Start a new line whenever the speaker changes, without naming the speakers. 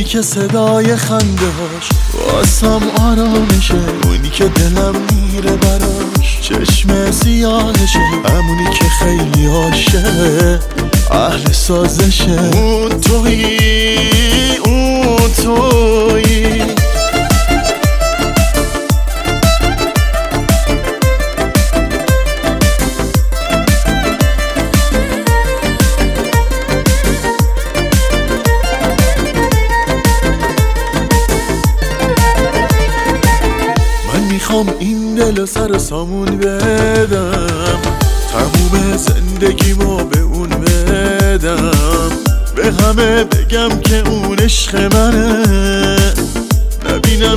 که صدای خندهاش واسم آرامشه، اونی که دلم میره براش چشم سیاهشه، همونی که خیلی عاشقه اهل سازشه. اون تویی، اون تویی. میخوام این دل سر سامون بدم، تموم زندگیمو به اون بدم، به همه بگم که اون عشق منه، نبینم